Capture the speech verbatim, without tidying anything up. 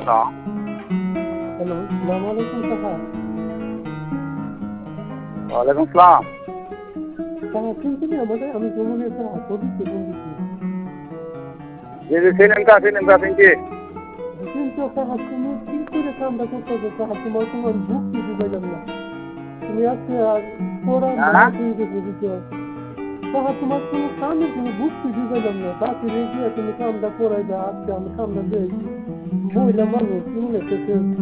Hello. Hello, সালাম আলাইকুম সাহা। ওয়ালাইকুম সালাম। সাহা শুনছিলি আমাদের আমি জমুনের সাহা ছবিতে বন্ধুছি। জি জি চিনেন কা চিনেন কা চিনছি। কিন্তু সাহা তুমি কি করে কামটা করতেছো সাহা, তোমার কোনো আমি ভুক্তি দিবাইলাম না। তুমি আজকে আর পড়া হ্যাঁ? মাস হয়ে গেছে বুঝছো। সাহা তোমার কোনো কামে কোনো ভুক্তি দিবাইলাম না, বাকি রেখে তুমি কামটা করাই দাও। আজকে আমি কামটা দিয়েছি, মহিলা মানুষ মনে হচ্ছে